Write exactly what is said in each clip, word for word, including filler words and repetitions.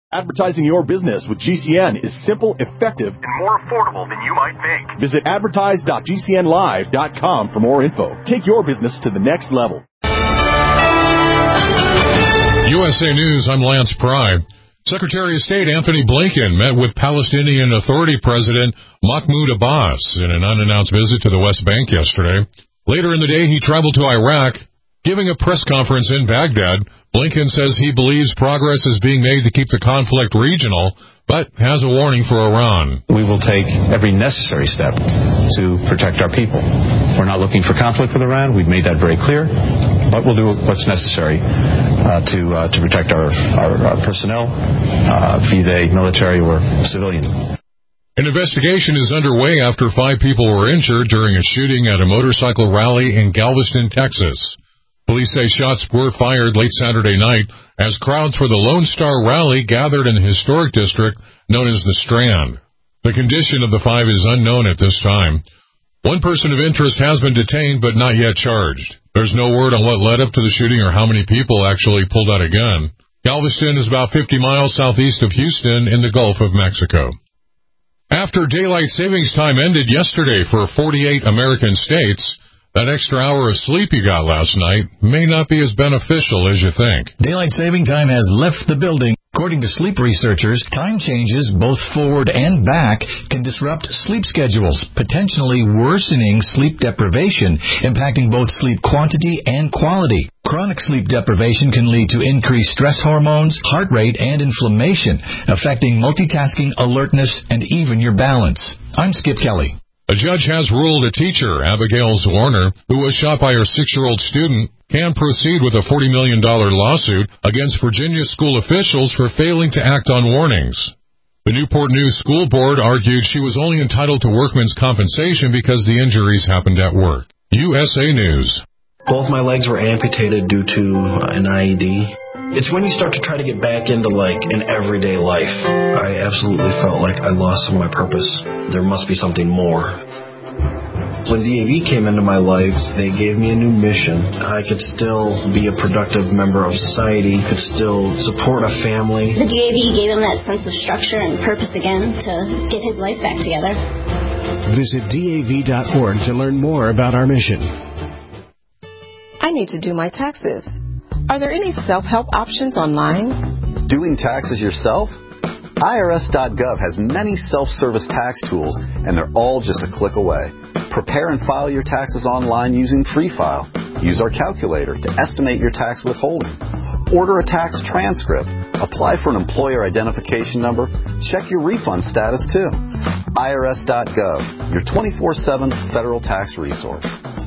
Advertising your business with G C N is simple, effective, and more affordable than you might think. Visit advertise dot g c n live dot com for more info. Take your business to the next level. U S A News, I'm Lance Pry. Secretary of State Anthony Blinken met with Palestinian Authority President Mahmoud Abbas in an unannounced visit to the West Bank yesterday. Later in the day, he traveled to Iraq. Giving a press conference in Baghdad, Blinken says he believes progress is being made to keep the conflict regional, but has a warning for Iran. We will take every necessary step to protect our people. We're not looking for conflict with Iran. We've made that very clear, but we'll do what's necessary uh, to uh, to protect our, our, our personnel, uh, be they military or civilian. An investigation is underway after five people were injured during a shooting at a motorcycle rally in Galveston, Texas. Police say shots were fired late Saturday night as crowds for the Lone Star Rally gathered in the historic district known as the Strand. The condition of the five is unknown at this time. One person of interest has been detained but not yet charged. There's no word on what led up to the shooting or how many people actually pulled out a gun. Galveston is about fifty miles southeast of Houston in the Gulf of Mexico. After daylight savings time ended yesterday for forty-eight American states, that extra hour of sleep you got last night may not be as beneficial as you think. Daylight saving time has left the building. According to sleep researchers, time changes, both forward and back, can disrupt sleep schedules, potentially worsening sleep deprivation, impacting both sleep quantity and quality. Chronic sleep deprivation can lead to increased stress hormones, heart rate, and inflammation, affecting multitasking, alertness, and even your balance. I'm Skip Kelly. A judge has ruled a teacher, Abigail Warner, who was shot by her six-year-old student, can proceed with a forty million dollars lawsuit against Virginia school officials for failing to act on warnings. The Newport News School Board argued she was only entitled to workman's compensation because the injuries happened at work. U S A News. Both my legs were amputated due to an I E D. It's when you start to try to get back into, like, an everyday life. I absolutely felt like I lost some of my purpose. There must be something more. When D A V came into my life, they gave me a new mission. I could still be a productive member of society, could still support a family. The D A V gave him that sense of structure and purpose again to get his life back together. Visit D A V dot org to learn more about our mission. I need to do my taxes. Are there any self-help options online? Doing taxes yourself? I R S dot gov has many self-service tax tools, and they're all just a click away. Prepare and file your taxes online using Free File. Use our calculator to estimate your tax withholding. Order a tax transcript. Apply for an employer identification number. Check your refund status, too. I R S dot gov, your twenty-four seven federal tax resource.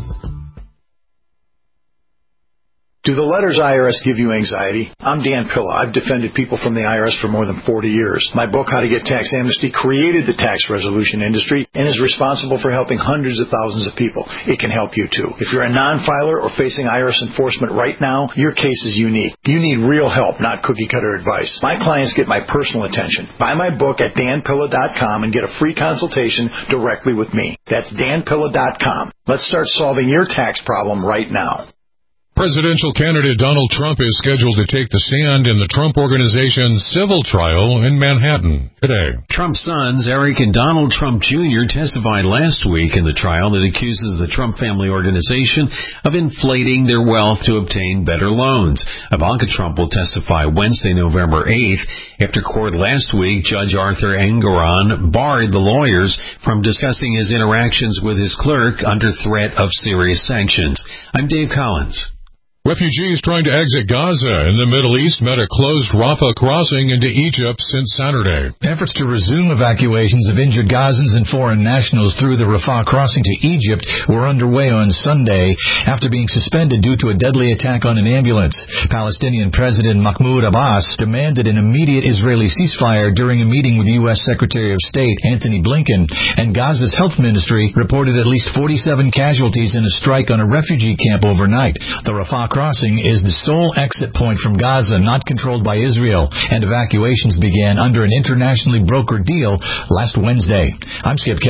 Do the letters I R S give you anxiety? I'm Dan Pilla. I've defended people from the I R S for more than forty years. My book, How to Get Tax Amnesty, created the tax resolution industry and is responsible for helping hundreds of thousands of people. It can help you, too. If you're a non-filer or facing I R S enforcement right now, your case is unique. You need real help, not cookie-cutter advice. My clients get my personal attention. Buy my book at dan pilla dot com and get a free consultation directly with me. That's dan pilla dot com. Let's start solving your tax problem right now. Presidential candidate Donald Trump is scheduled to take the stand in the Trump Organization's civil trial in Manhattan today. Trump's sons, Eric and Donald Trump Junior, testified last week in the trial that accuses the Trump Family Organization of inflating their wealth to obtain better loans. Ivanka Trump will testify Wednesday, November eighth. After court last week, Judge Arthur Engoron barred the lawyers from discussing his interactions with his clerk under threat of serious sanctions. I'm Dave Collins. Refugees trying to exit Gaza in the Middle East met a closed Rafah crossing into Egypt since Saturday. Efforts to resume evacuations of injured Gazans and foreign nationals through the Rafah crossing to Egypt were underway on Sunday after being suspended due to a deadly attack on an ambulance. Palestinian President Mahmoud Abbas demanded an immediate Israeli ceasefire during a meeting with U S Secretary of State Anthony Blinken, and Gaza's health ministry reported at least forty-seven casualties in a strike on a refugee camp overnight. The Rafah crossing is the sole exit point from Gaza not controlled by Israel, and evacuations began under an internationally brokered deal last Wednesday. I'm Skip Kelly.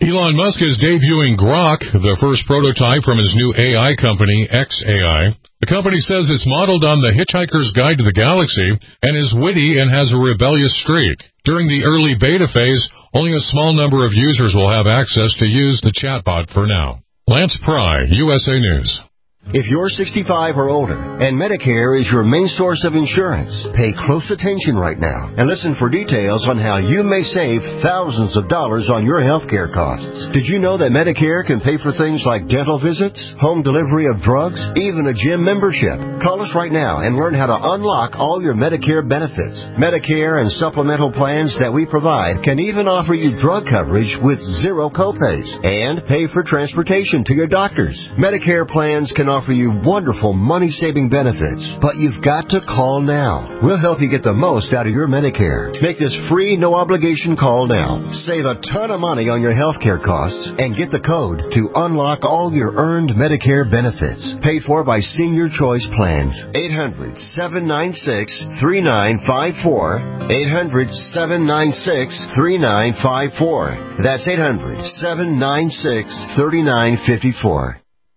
Elon Musk is debuting Grok, the first prototype from his new A I company, X A I. The company says it's modeled on The Hitchhiker's Guide to the Galaxy and is witty and has a rebellious streak. During the early beta phase, only a small number of users will have access to use the chatbot for now. Lance Pry, U S A News. If you're sixty-five or older and Medicare is your main source of insurance, pay close attention right now and listen for details on how you may save thousands of dollars on your health care costs. Did you know that Medicare can pay for things like dental visits, home delivery of drugs, even a gym membership? Call us right now and learn how to unlock all your Medicare benefits. Medicare and supplemental plans that we provide can even offer you drug coverage with zero copays and pay for transportation to your doctors. Medicare plans can offer you wonderful money-saving benefits, but you've got to call now. We'll help you get the most out of your Medicare. Make this free, no-obligation call now. Save a ton of money on your health care costs and get the code to unlock all your earned Medicare benefits. Paid for by Senior Choice Plans. eight hundred, seven nine six, three nine five four. eight hundred, seven nine six, three nine five four. That's eight hundred, seven nine six, three nine five four.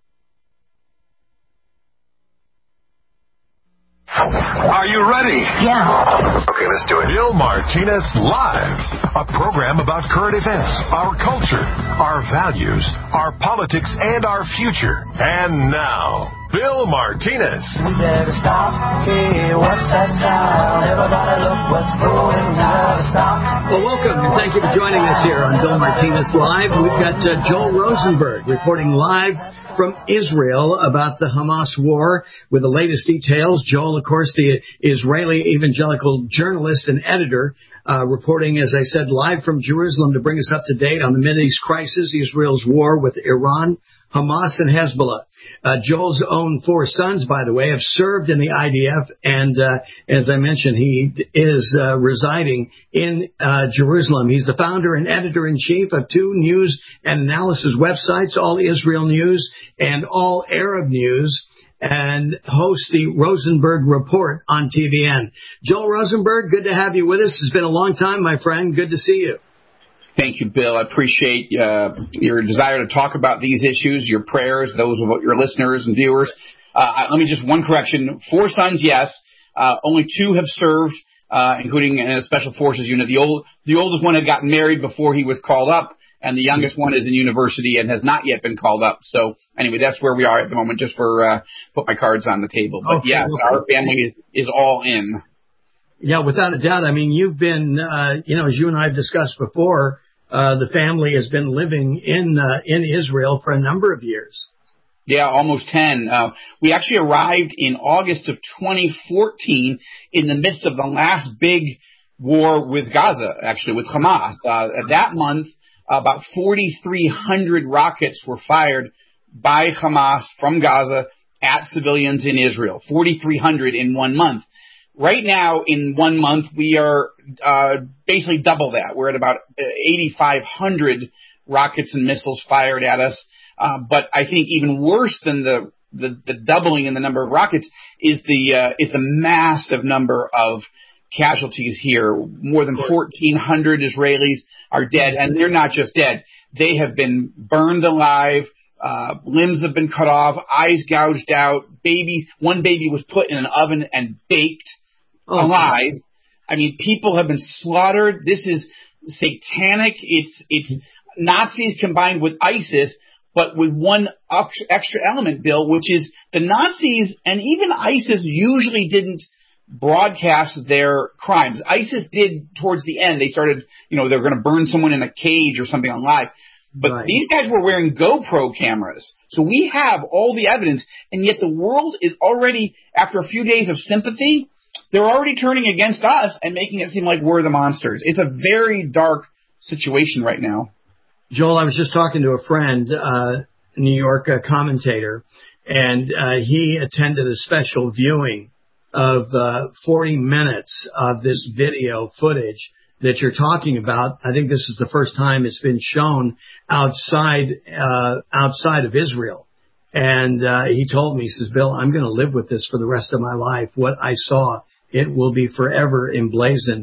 Are you ready? Yeah. Okay, let's do it. Bill Martinez Live, a program about current events, our culture, our values, our politics, and our future. And now, Bill Martinez. We better stop. Hey, what's that sound? Everybody look what's going on. Stop. Well, welcome, and thank you for joining us here on Bill Martinez Live. We've got uh, Joel Rosenberg reporting live from Israel about the Hamas war with the latest details. Joel, of course, the Israeli evangelical journalist and editor, uh, reporting, as I said, live from Jerusalem to bring us up to date on the Mideast crisis, Israel's war with Iran, Hamas, and Hezbollah. Uh, Joel's own four sons, by the way, have served in the I D F, and uh, as I mentioned, he is uh, residing in uh, Jerusalem. He's the founder and editor-in-chief of two news and analysis websites, All Israel News and All Arab News, and hosts the Rosenberg Report on T V N. Joel Rosenberg, good to have you with us. It's been a long time, my friend. Good to see you. Thank you, Bill. I appreciate uh, your desire to talk about these issues, your prayers, those of your listeners and viewers. Uh, let me just, one correction. Four sons, yes. Uh, only two have served, uh, including in a special forces unit. The old, the oldest one had gotten married before he was called up, and the youngest one is in university and has not yet been called up. So anyway, that's where we are at the moment, just for uh, put my cards on the table. But okay, yes, okay. Our family is, is all in. Yeah, without a doubt. I mean, you've been, uh, you know, as you and I have discussed before, Uh, the family has been living in uh, in Israel for a number of years. Yeah, almost ten. Uh, we actually arrived in August of twenty fourteen in the midst of the last big war with Gaza, actually, with Hamas. Uh, that month, about forty-three hundred rockets were fired by Hamas from Gaza at civilians in Israel. forty-three hundred in one month. Right now, in one month, we are uh, basically double that. We're at about eighty-five hundred rockets and missiles fired at us. Uh, but I think even worse than the, the, the doubling in the number of rockets is the uh, is the massive number of casualties here. More than fourteen hundred Israelis are dead, and they're not just dead. They have been burned alive. Uh, limbs have been cut off, eyes gouged out. Babies, one baby was put in an oven and baked. Oh, alive. God. I mean, people have been slaughtered. This is satanic. It's it's Nazis combined with ISIS, but with one extra element, Bill, which is the Nazis and even ISIS usually didn't broadcast their crimes. ISIS did towards the end. They started, you know, they were going to burn someone in a cage or something on live. But right. These guys were wearing GoPro cameras. So we have all the evidence, and yet the world is already, after a few days of sympathy, they're already turning against us and making it seem like we're the monsters. It's a very dark situation right now. Joel, I was just talking to a friend, uh, a New York uh, commentator, and uh, he attended a special viewing of uh, forty minutes of this video footage that you're talking about. I think this is the first time it's been shown outside uh, outside of Israel. And uh, he told me, he says, Bill, I'm going to live with this for the rest of my life. What I saw, it will be forever emblazoned.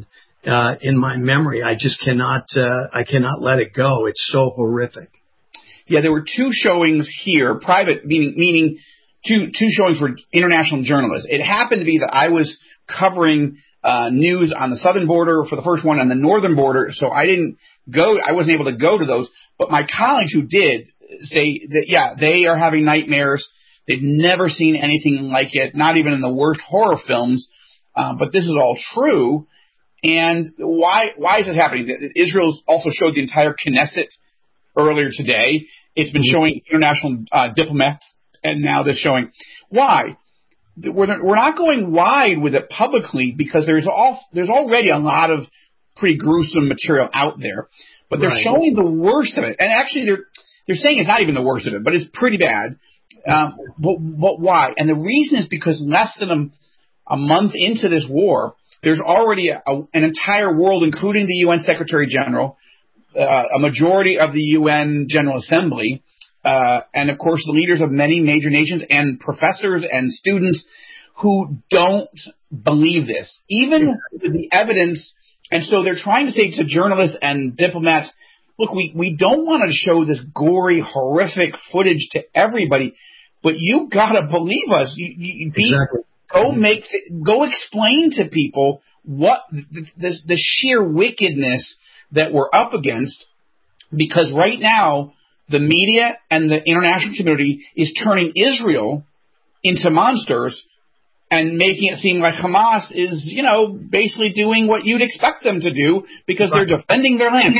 uh, in my memory. I just cannot, uh, I cannot let it go. It's so horrific. Yeah, there were two showings here, private, meaning meaning two two showings for international journalists. It happened to be that I was covering uh, news on the southern border for the first one and the northern border, so I didn't go. I wasn't able to go to those. But my colleagues who did say that, yeah, they are having nightmares. They've never seen anything like it, not even in the worst horror films. Uh, but this is all true. And why why is this happening? Israel's also showed the entire Knesset earlier today. It's been showing international uh, diplomats, and now they're showing. Why? We're, we're not going wide with it publicly because there's all, there's already a lot of pretty gruesome material out there. But they're right. showing the worst of it. And actually, they're they're saying it's not even the worst of it, but it's pretty bad. Um, but, but why? And the reason is because less than a, a month into this war, there's already a, a, an entire world, including the U N Secretary General, Uh, a majority of the U N General Assembly, uh, and of course the leaders of many major nations and professors and students who don't believe this, even with the evidence. And so they're trying to say to journalists and diplomats, look, we, we don't want to show this gory, horrific footage to everybody, but you got to believe us. You, you, be, exactly. Go make, go explain to people what the, the, the sheer wickedness that we're up against, because right now the media and the international community is turning Israel into monsters and making it seem like Hamas is, you know, basically doing what you'd expect them to do because right. they're defending their land.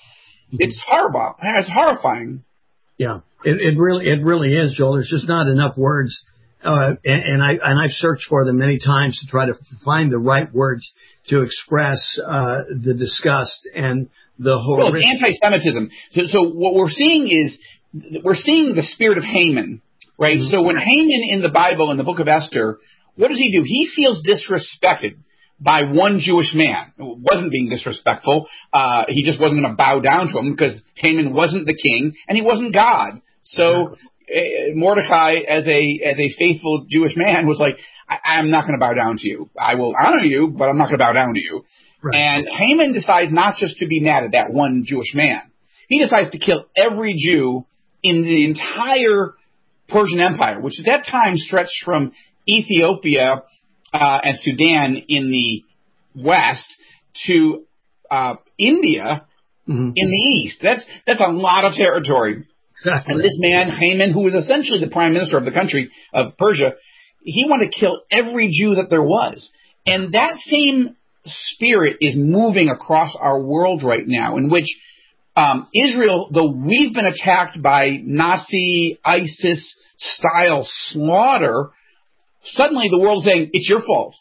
It's horrible. It's horrifying. Yeah, it, it really, it really is, Joel. There's just not enough words, uh, and, and I and I've searched for them many times to try to find the right words to express uh, the disgust and the horror. Well, it's anti-Semitism. So, so what we're seeing is we're seeing the spirit of Haman, right? Mm-hmm. So when Haman in the Bible, in the book of Esther, what does he do? He feels disrespected by one Jewish man. It wasn't being disrespectful. Uh, he just wasn't going to bow down to him because Haman wasn't the king and he wasn't God. So uh, Mordecai, as a as a faithful Jewish man, was like, I, I'm not going to bow down to you. I will honor you, but I'm not going to bow down to you. Right. And Haman decides not just to be mad at that one Jewish man. He decides to kill every Jew in the entire Persian Empire, which at that time stretched from Ethiopia uh, and Sudan in the west to uh, India mm-hmm. in the east. That's that's a lot of territory. Exactly. And this man, Haman, who was essentially the prime minister of the country of Persia, he wanted to kill every Jew that there was. And that same spirit is moving across our world right now, in which um, Israel, though we've been attacked by Nazi, ISIS-style slaughter, suddenly the world's saying, it's your fault,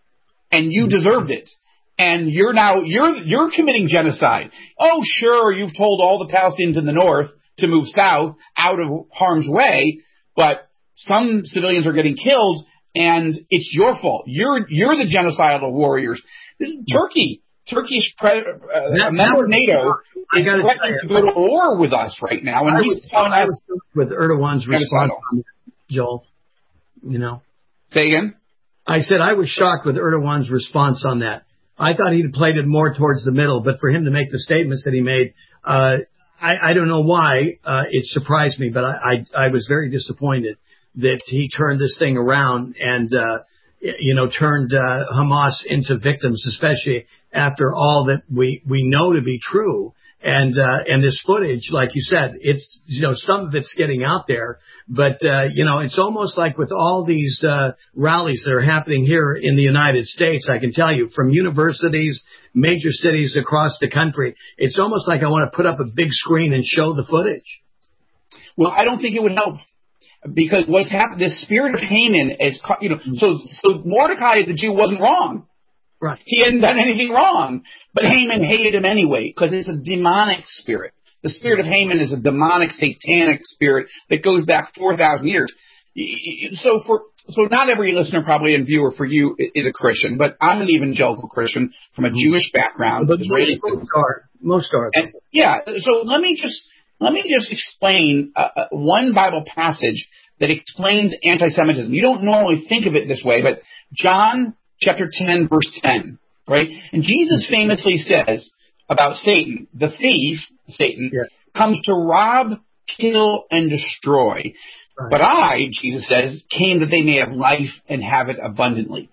and you deserved it. And you're now, you're you're committing genocide. Oh, sure, you've told all the Palestinians in the north to move south out of harm's way, but some civilians are getting killed, and it's your fault. You're you're the genocidal warriors. This is Turkey. Turkey's pre- uh, a member of NATO is threatening to go to war with us right now, and I he's was, telling I us with Erdogan's response, Joel. You know, say again. I said I was shocked with Erdogan's response on that. I thought he'd played it more towards the middle, but for him to make the statements that he made, uh, I, I don't know why uh, it surprised me, but I, I, I was very disappointed that he turned this thing around and, uh, you know, turned uh, Hamas into victims, especially after all that we, we know to be true. And, uh, and this footage, like you said, it's, you know, some of it's getting out there, but, uh, you know, it's almost like with all these, uh, rallies that are happening here in the United States, I can tell you from universities, major cities across the country, it's almost like I want to put up a big screen and show the footage. Well, I don't think it would help. Because what's happened, this spirit of Haman is, you know, so, so Mordecai, the Jew, wasn't wrong. Right. He hadn't done anything wrong. But Haman hated him anyway, because it's a demonic spirit. The spirit of Haman is a demonic, satanic spirit that goes back four thousand years. So for, so not every listener probably and viewer for you is a Christian, but I'm an evangelical Christian from a Jewish background. But most, most are. Most are. And, yeah. So let me just, Let me just explain uh, one Bible passage that explains anti-Semitism. You don't normally think of it this way, but John chapter ten, verse ten. right? And Jesus famously says about Satan, the thief, Satan, yeah. comes to rob, kill, and destroy. Right. But I, Jesus says, came that they may have life and have it abundantly.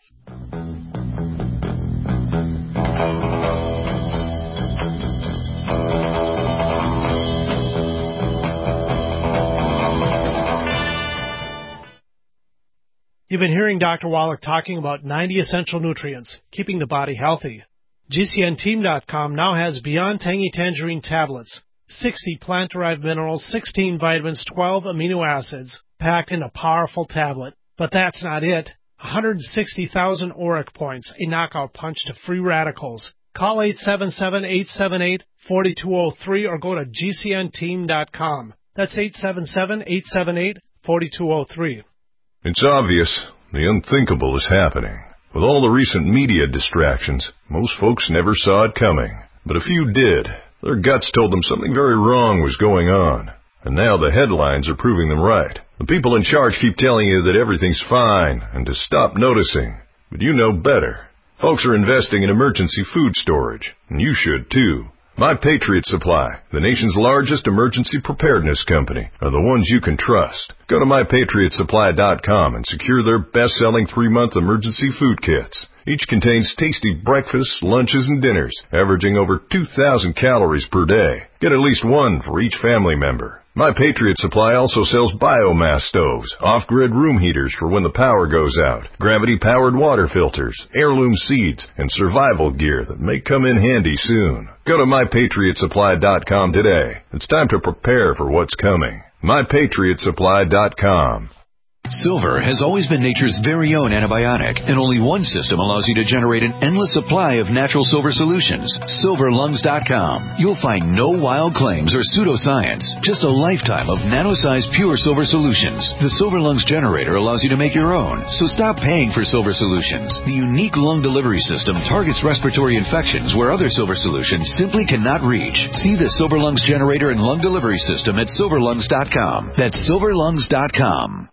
You've been hearing Doctor Wallach talking about ninety essential nutrients, keeping the body healthy. G C N team dot com now has Beyond Tangy Tangerine tablets, sixty plant-derived minerals, sixteen vitamins, twelve amino acids, packed in a powerful tablet. But that's not it. one hundred sixty thousand auric points, a knockout punch to free radicals. Call eight seven seven, eight seven eight, four two zero three or go to G C N team dot com. That's eight seven seven, eight seven eight, four two zero three. It's obvious. The unthinkable is happening. With all the recent media distractions, most folks never saw it coming. But a few did. Their guts told them something very wrong was going on. And now the headlines are proving them right. The people in charge keep telling you that everything's fine and to stop noticing. But you know better. Folks are investing in emergency food storage, and you should too. My Patriot Supply, the nation's largest emergency preparedness company, are the ones you can trust. Go to my patriot supply dot com and secure their best-selling three-month emergency food kits. Each contains tasty breakfasts, lunches, and dinners, averaging over two thousand calories per day. Get at least one for each family member. My Patriot Supply also sells biomass stoves, off-grid room heaters for when the power goes out, gravity-powered water filters, heirloom seeds, and survival gear that may come in handy soon. Go to my patriot supply dot com today. It's time to prepare for what's coming. my patriot supply dot com. Silver has always been nature's very own antibiotic, and only one system allows you to generate an endless supply of natural silver solutions. silver lungs dot com. You'll find no wild claims or pseudoscience, just a lifetime of nano-sized pure silver solutions. The Silver Lungs generator allows you to make your own, so stop paying for silver solutions. The unique lung delivery system targets respiratory infections where other silver solutions simply cannot reach. See the Silver Lungs generator and lung delivery system at silver lungs dot com. That's silver lungs dot com.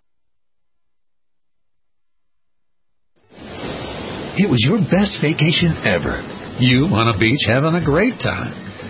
It was your best vacation ever. You on a beach having a great time.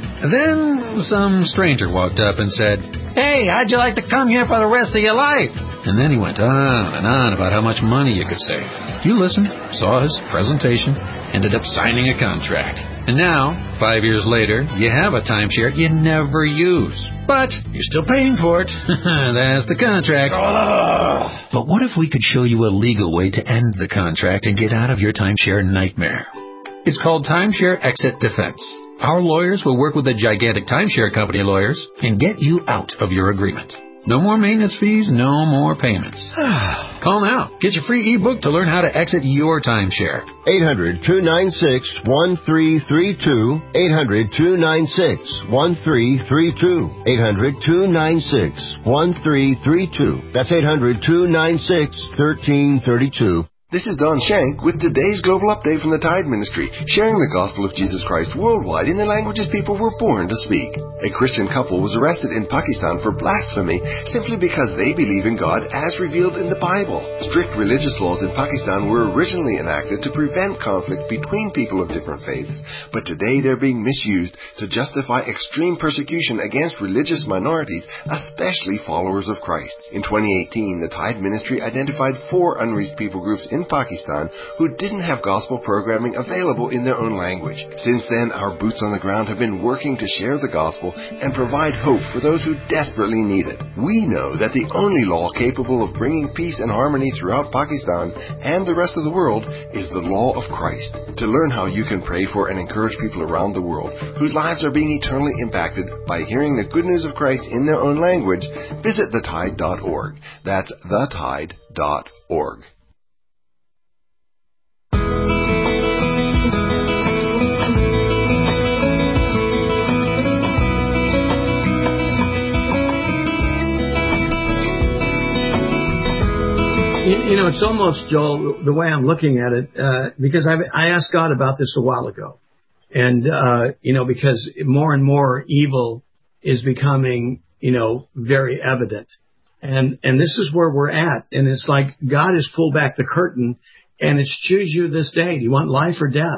Then some stranger walked up and said, "Hey, how'd you like to come here for the rest of your life?" And then he went on and on about how much money you could save. You listened, saw his presentation, ended up signing a contract. And now, five years later, you have a timeshare you never use. But you're still paying for it. That's the contract. Ugh. But what if we could show you a legal way to end the contract and get out of your timeshare nightmare? It's called Timeshare Exit Defense. Our lawyers will work with the gigantic timeshare company lawyers and get you out of your agreement. No more maintenance fees, no more payments. Call now. Get your free ebook to learn how to exit your timeshare. eight hundred, two nine six, one three three two. eight hundred, two nine six, one three three two. eight hundred, two nine six, one three three two. That's eight hundred, two nine six, one three three two. This is Don Shank with today's Global Update from the Tide Ministry, sharing the gospel of Jesus Christ worldwide in the languages people were born to speak. A Christian couple was arrested in Pakistan for blasphemy simply because they believe in God as revealed in the Bible. Strict religious laws in Pakistan were originally enacted to prevent conflict between people of different faiths, but today they're being misused to justify extreme persecution against religious minorities, especially followers of Christ. In twenty eighteen, the Tide Ministry identified four unreached people groups in Pakistan who didn't have gospel programming available in their own language. Since then, our boots on the ground have been working to share the gospel and provide hope for those who desperately need it. We know that the only law capable of bringing peace and harmony throughout Pakistan and the rest of the world is the law of Christ. To learn how you can pray for and encourage people around the world whose lives are being eternally impacted by hearing the good news of Christ in their own language, visit the tide dot org. That's the tide dot org. You know, it's almost, Joel, the way I'm looking at it, uh, because I, I asked God about this a while ago. And, uh, you know, because more and more evil is becoming, you know, very evident. And, and this is where we're at. And it's like God has pulled back the curtain and it's choose you this day. Do you want life or death?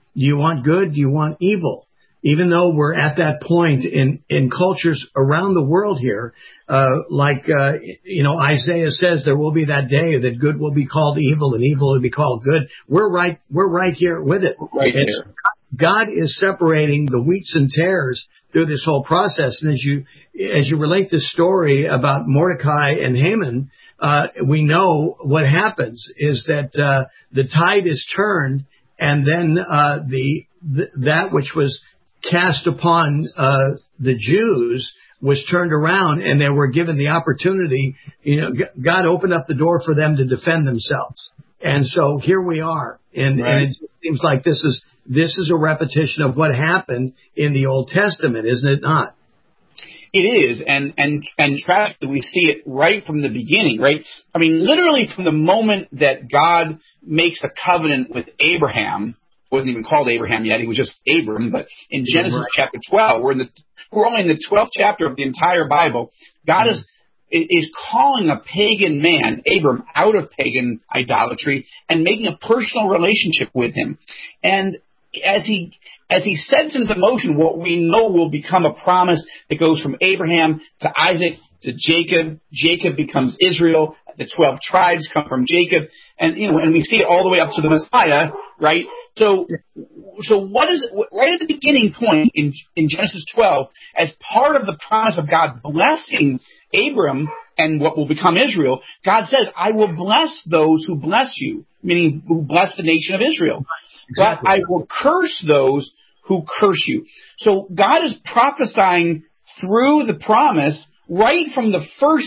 Do you want good? Do you want evil? Even though we're at that point in, in cultures around the world here, uh, like, uh, you know, Isaiah says there will be that day that good will be called evil and evil will be called good. We're right, we're right here with it. Right here. God is separating the wheats and tares through this whole process. And as you, as you relate this story about Mordecai and Haman, uh, we know what happens is that, uh, the tide is turned and then, uh, the, the that which was cast upon uh, the Jews was turned around, and they were given the opportunity. You know, God opened up the door for them to defend themselves, and so here we are. And, right. and it seems like this is this is a repetition of what happened in the Old Testament, isn't it not? It is, and and and tragically, we see it right from the beginning, right? I mean, literally from the moment that God makes a covenant with Abraham. Wasn't even called Abraham yet. He was just Abram. But in Genesis right. chapter twelve, we're in the we're only in the twelfth chapter of the entire Bible. God mm-hmm. is is calling a pagan man, Abram, out of pagan idolatry and making a personal relationship with him. And as he as he sets into motion what we know will become a promise that goes from Abraham to Isaac to Jacob. Jacob becomes Israel. The twelve tribes come from Jacob, and you know, and we see it all the way up to the Messiah, right? So, so what is right at the beginning point in in Genesis twelve, as part of the promise of God blessing Abram and what will become Israel? God says, "I will bless those who bless you," meaning who bless the nation of Israel, exactly. But I will curse those who curse you. So God is prophesying through the promise right from the first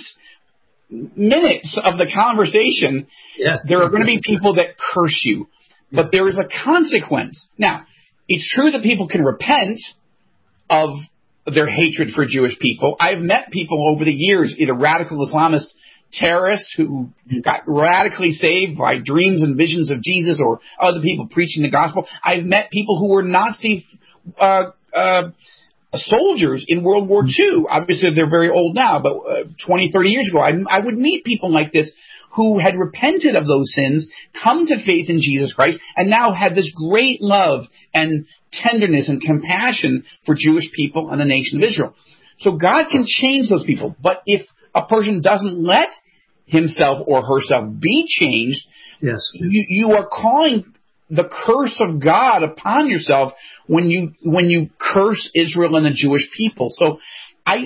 minutes of the conversation. Yeah. There are going to be people that curse you, but there is a consequence. Now, it's true that people can repent of their hatred for Jewish people. I've met people over the years, either radical Islamist terrorists who got radically saved by dreams and visions of Jesus or other people preaching the gospel. I've met people who were Nazi uh, uh, soldiers in World War Two. Obviously, they're very old now, but uh, twenty, thirty years ago, I, I would meet people like this who had repented of those sins, come to faith in Jesus Christ, and now had this great love and tenderness and compassion for Jewish people and the nation of Israel. So God can change those people. But if a person doesn't let himself or herself be changed, yes, you, you are calling the curse of God upon yourself when you when you curse Israel and the Jewish people. So I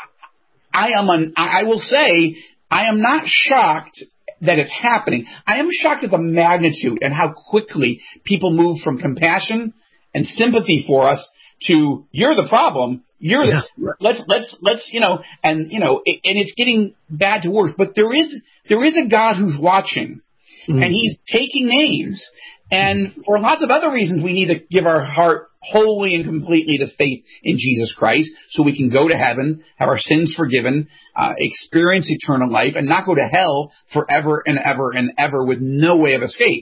I am an, I will say I am not shocked that it's happening. I am shocked at the magnitude and how quickly people move from compassion and sympathy for us to you're the problem. You're yeah. the, let's let's let's you know and you know it, and it's getting bad to worse. But there is there is a God who's watching, mm-hmm. and He's taking names. And for lots of other reasons, we need to give our heart wholly and completely to faith in Jesus Christ so we can go to heaven, have our sins forgiven, uh, experience eternal life, and not go to hell forever and ever and ever with no way of escape.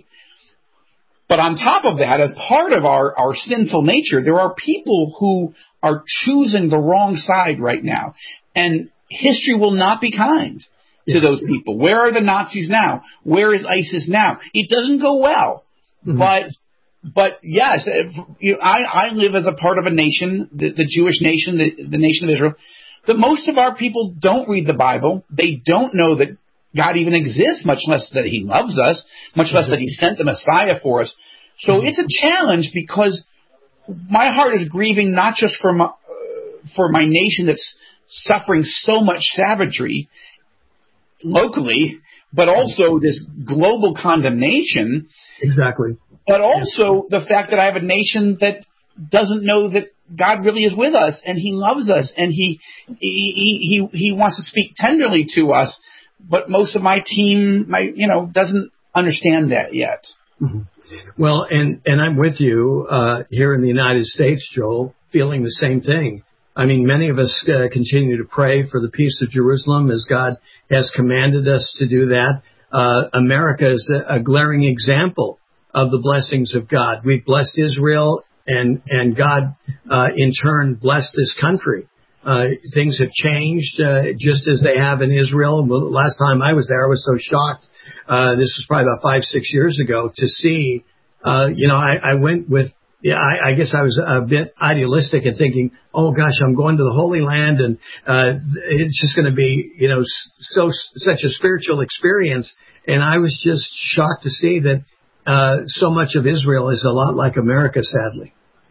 But on top of that, as part of our, our sinful nature, there are people who are choosing the wrong side right now. And history will not be kind to yeah. those people. Where are the Nazis now? Where is ISIS now? It doesn't go well. Mm-hmm. But, but yes, if, you know, I, I live as a part of a nation, the, the Jewish nation, the, the nation of Israel, that most of our people don't read the Bible. They don't know that God even exists, much less that He loves us, much less that He sent the Messiah for us. So mm-hmm. it's a challenge because my heart is grieving not just for my, uh, for my nation that's suffering so much savagery locally, but also this global condemnation. Exactly. But also the fact that I have a nation that doesn't know that God really is with us and He loves us and He He He, he wants to speak tenderly to us. But most of my team, my you know, doesn't understand that yet. Mm-hmm. Well, and and I'm with you uh, here in the United States, Joel, feeling the same thing. I mean, many of us uh, continue to pray for the peace of Jerusalem as God has commanded us to do that. Uh, America is a, a glaring example of the blessings of God. We've blessed Israel, and and God, uh, in turn, blessed this country. Uh, things have changed uh, just as they have in Israel. The last time I was there, I was so shocked. Uh, this was probably about five, six years ago to see, uh, you know, I, I went with yeah, I, I guess I was a bit idealistic in thinking, oh gosh, I'm going to the Holy Land, and uh, it's just going to be, you know, so such a spiritual experience. And I was just shocked to see that uh, so much of Israel is a lot like America, sadly.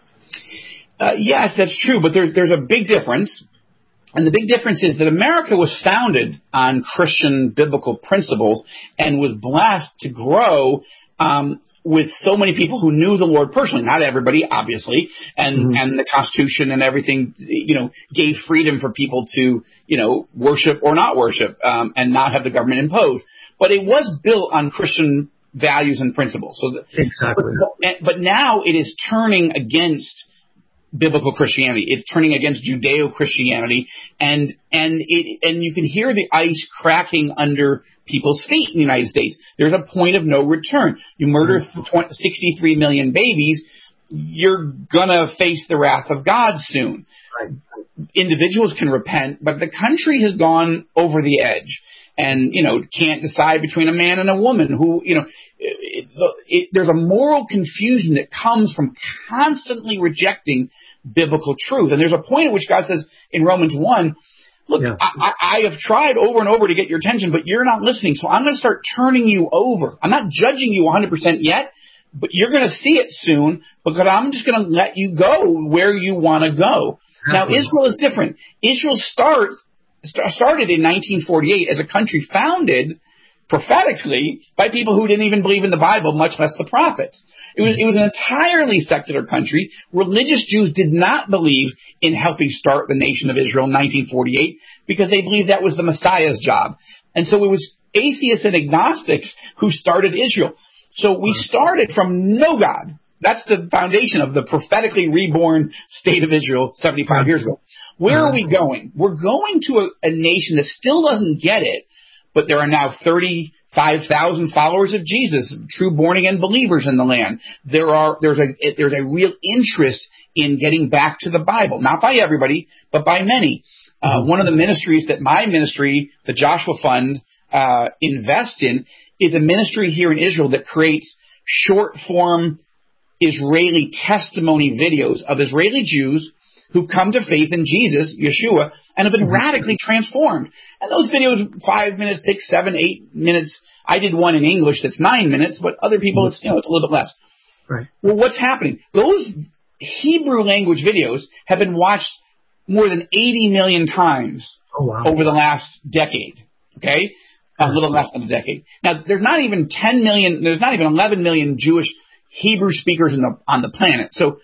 Uh, yes, that's true, but there, there's a big difference. And the big difference is that America was founded on Christian biblical principles and was blessed to grow um, with so many people who knew the Lord personally. Not everybody, obviously, and, mm-hmm. and the Constitution and everything, you know, gave freedom for people to, you know, worship or not worship um, and not have the government impose. But it was built on Christian values and principles. So the, exactly. But, but now it is turning against biblical Christianity. It's turning against Judeo-Christianity, and and it and you can hear the ice cracking under people's feet in the United States. There's a point of no return. You murder sixty-three million babies, you're gonna face the wrath of God soon. Right. Individuals can repent, but the country has gone over the edge. And, you know, can't decide between a man and a woman who, you know, it, it, there's a moral confusion that comes from constantly rejecting biblical truth. And there's a point at which God says in Romans one, look, yeah. I, I have tried over and over to get your attention, but you're not listening. So I'm going to start turning you over. I'm not judging you one hundred percent yet, but you're going to see it soon because I'm just going to let you go where you want to go. Now, Israel is different. Israel starts. started in nineteen forty-eight as a country founded prophetically by people who didn't even believe in the Bible, much less the prophets. It was, it was an entirely secular country. Religious Jews did not believe in helping start the nation of Israel in nineteen forty-eight because they believed that was the Messiah's job. And so it was atheists and agnostics who started Israel. So we started from no God. That's the foundation of the prophetically reborn state of Israel seventy-five years ago. Where are we going? We're going to a, a nation that still doesn't get it, but there are now thirty-five thousand followers of Jesus, true born-again believers in the land. There are there's a there's a real interest in getting back to the Bible, not by everybody, but by many. Uh, one of the ministries that my ministry, the Joshua Fund, uh, invests in is a ministry here in Israel that creates short-form Israeli testimony videos of Israeli Jews who've come to faith in Jesus, Yeshua, and have been radically transformed. And those videos, five minutes, six, seven, eight minutes. I did one in English that's nine minutes, but other people, it's, you know, it's a little bit less. Right. Well, what's happening? Those Hebrew language videos have been watched more than eighty million times oh, wow. over the last decade. Okay? A little less than a decade. Now, there's not even ten million, there's not even eleven million Jewish Hebrew speakers in the, on the planet. So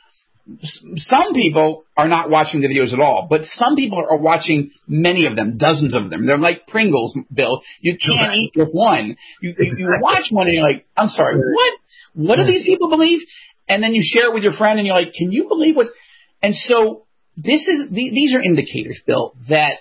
some people are not watching the videos at all, but some people are watching many of them, dozens of them. They're like Pringles, Bill. You can't right. eat with one. You, exactly. you watch one and you're like, I'm sorry, what? What do these people believe? And then you share it with your friend and you're like, can you believe what? And so this is, these are indicators, Bill, that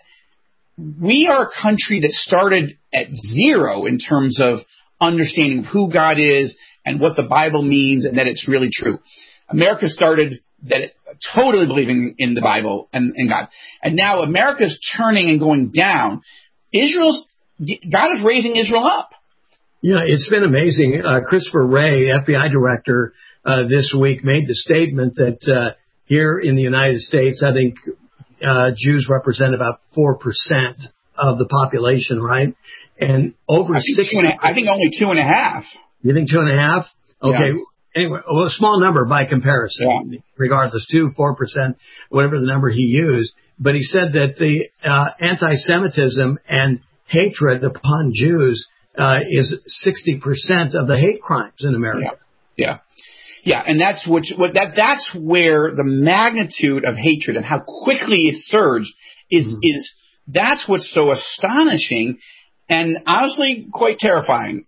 we are a country that started at zero in terms of understanding who God is and what the Bible means and that it's really true. America started that it, totally believing in the Bible and, and God. And now America's turning and going down. Israel's, God is raising Israel up. Yeah, it's been amazing. Uh, Christopher Wray, F B I director, uh, this week made the statement that uh, here in the United States, I think uh, Jews represent about four percent of the population, right? And over I think, sixty. two and a, I think only two and a half. You think two and a half? Okay. Yeah. Anyway, well, a small number by comparison, yeah. regardless, two, four percent, whatever the number he used. But he said that the uh, anti-Semitism and hatred upon Jews uh, is sixty percent of the hate crimes in America. Yeah, yeah, yeah. And that's what, what that that's where the magnitude of hatred and how quickly it surged is mm-hmm. is that's what's so astonishing and honestly quite terrifying.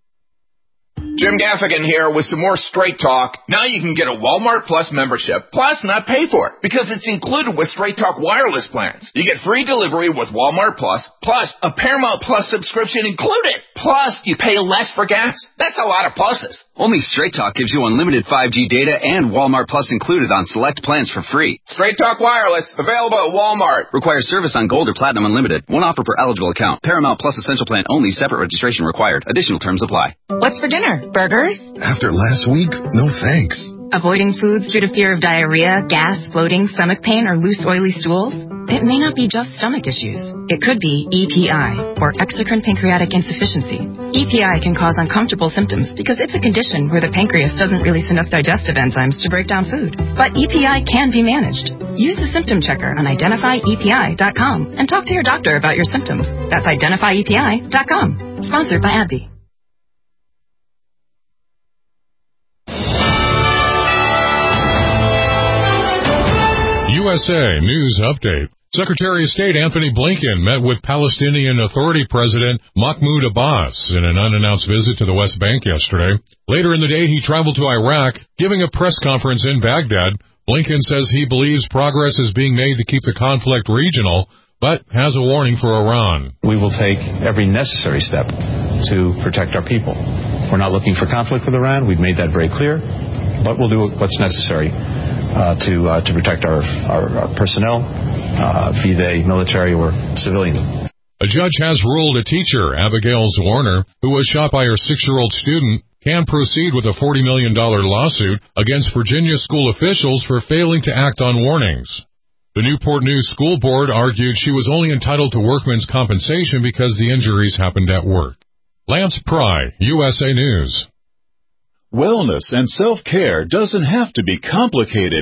Jim Gaffigan here with some more Straight Talk. Now you can get a Walmart Plus membership, plus not pay for it, because it's included with Straight Talk wireless plans. You get free delivery with Walmart Plus, plus a Paramount Plus subscription included. Plus, you pay less for gas. That's a lot of pluses. Only Straight Talk gives you unlimited five G data and Walmart Plus included on select plans for free. Straight Talk wireless, available at Walmart. Requires service on Gold or Platinum Unlimited. One offer per eligible account. Paramount Plus Essential Plan only. Separate registration required. Additional terms apply. What's for dinner? Burgers? After last week, no thanks. Avoiding foods due to fear of diarrhea, gas, bloating, stomach pain, or loose, oily stools? It may not be just stomach issues. It could be E P I, or exocrine pancreatic insufficiency. E P I can cause uncomfortable symptoms because it's a condition where the pancreas doesn't release enough digestive enzymes to break down food. But E P I can be managed. Use the symptom checker on identify E P I dot com and talk to your doctor about your symptoms. That's identify E P I dot com. Sponsored by AbbVie. U S A News Update. Secretary of State Anthony Blinken met with Palestinian Authority President Mahmoud Abbas in an unannounced visit to the West Bank yesterday. Later in the day, he traveled to Iraq, giving a press conference in Baghdad. Blinken says he believes progress is being made to keep the conflict regional, but has a warning for Iran. We will take every necessary step to protect our people. We're not looking for conflict with Iran. We've made that very clear, but we'll do what's necessary Uh, to uh, to protect our, our, our personnel, uh, be they military or civilian. A judge has ruled a teacher, Abigail Zwarner, who was shot by her six-year-old student, can proceed with a forty million dollars lawsuit against Virginia school officials for failing to act on warnings. The Newport News School Board argued she was only entitled to workman's compensation because the injuries happened at work. Lance Pry, U S A News. Wellness and self-care doesn't have to be complicated.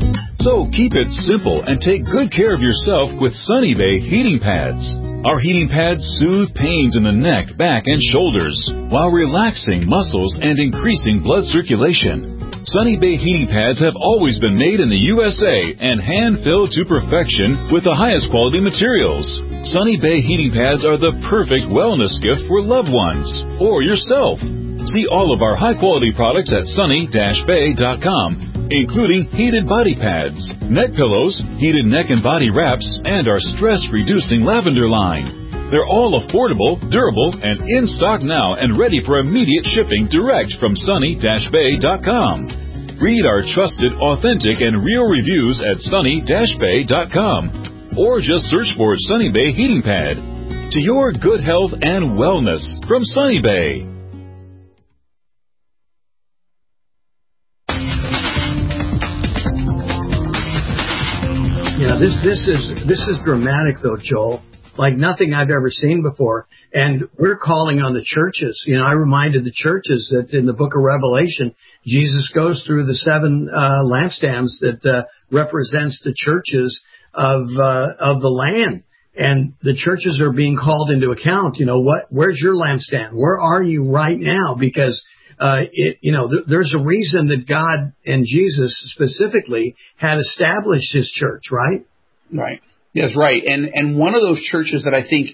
So keep it simple and take good care of yourself with Sunny Bay heating pads. Our heating pads soothe pains in the neck, back, and shoulders while relaxing muscles and increasing blood circulation. Sunny Bay heating pads have always been made in the U S A and hand-filled to perfection with the highest quality materials. Sunny Bay heating pads are the perfect wellness gift for loved ones or yourself. See all of our high-quality products at sunny dash bay dot com, including heated body pads, neck pillows, heated neck and body wraps, and our stress-reducing lavender line. They're all affordable, durable, and in stock now and ready for immediate shipping direct from sunny dash bay dot com. Read our trusted, authentic, and real reviews at sunny dash bay dot com, or just search for Sunny Bay Heating Pad. To your good health and wellness from Sunny Bay. Yeah, this this is this is dramatic though, Joel. Like nothing I've ever seen before. And we're calling on the churches. You know, I reminded the churches that in the book of Revelation, Jesus goes through the seven uh, lampstands that uh, represents the churches of uh, of the land. And the churches are being called into account. You know, what? Where's your lampstand? Where are you right now? Because Uh, it, you know, th- there's a reason that God and Jesus specifically had established his church, right? Right. Yes, right. And and one of those churches that I think,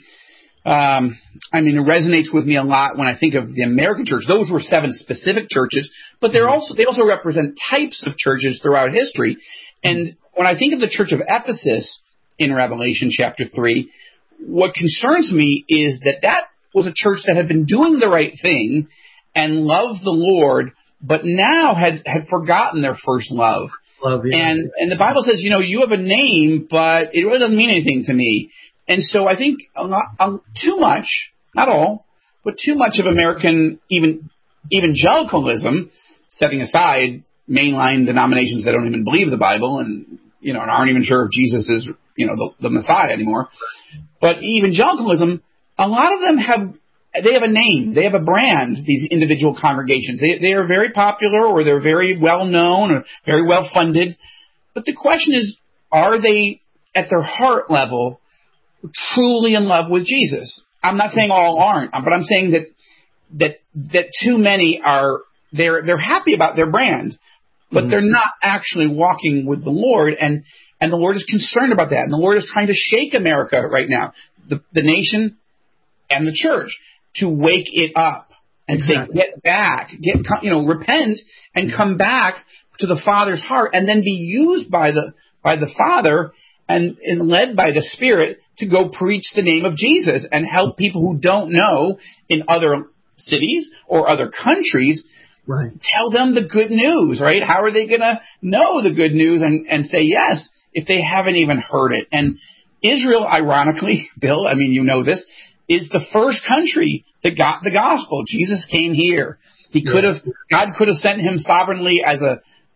um, I mean, it resonates with me a lot when I think of the American church. Those were seven specific churches, but they're also they also represent types of churches throughout history. And when I think of the church of Ephesus in Revelation chapter three, what concerns me is that that was a church that had been doing the right thing and loved the Lord, but now had, had forgotten their first love. Love you. And and the Bible says, you know, you have a name, but it really doesn't mean anything to me. And so I think a lot, um, too much, not all, but too much of American even evangelicalism, setting aside mainline denominations that don't even believe the Bible and, you know, and aren't even sure if Jesus is, you know, the, the Messiah anymore. But evangelicalism, a lot of them have They have a name. They have a brand, these individual congregations. They, they are very popular or they're very well known or very well funded. But the question is, are they at their heart level truly in love with Jesus? I'm not saying all aren't, but I'm saying that that that too many are, they're they're happy about their brand, but mm-hmm. they're not actually walking with the Lord. And, and the Lord is concerned about that. And the Lord is trying to shake America right now, the, the nation and the church, to wake it up and exactly. say, get back, get, you know, repent and come back to the Father's heart and then be used by the, by the Father and, and led by the Spirit to go preach the name of Jesus and help people who don't know in other cities or other countries. Right. Tell them the good news, right? How are they going to know the good news and, and say yes if they haven't even heard it? And Israel, ironically, Bill, I mean, you know this, is the first country that got the gospel. Jesus came here. He could have, God could have sent him sovereignly as a,